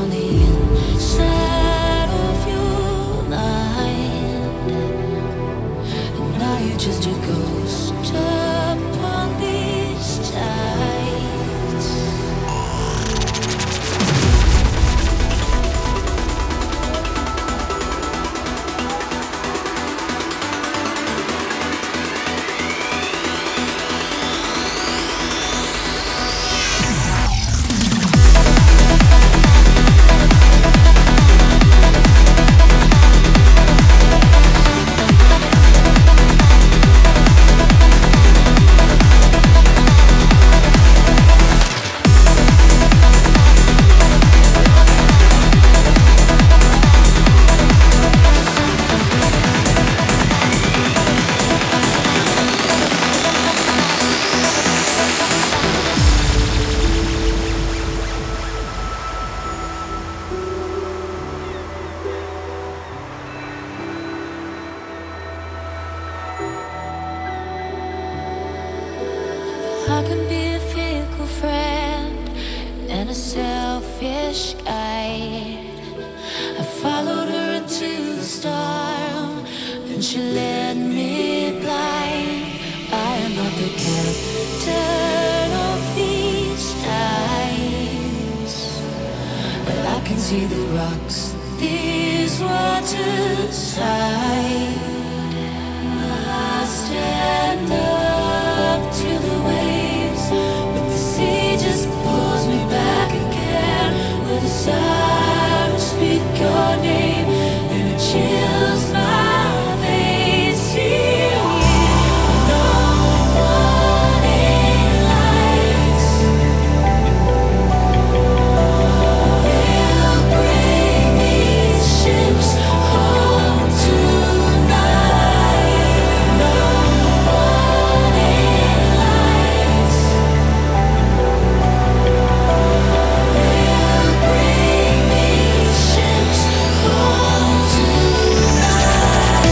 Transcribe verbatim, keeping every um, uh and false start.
I can be a fickle friend and a selfish guide. I followed her into the storm, and she led me blind. I am not the captain of these tides, but I can see the rocks these waters hide. I stand up to the waves, but the sea just pulls me back again. With a sigh, to speak your name, and it chills my veins. Here we know warning lights will bring these ships home tonight. No warning lights will bring these ships home tonight.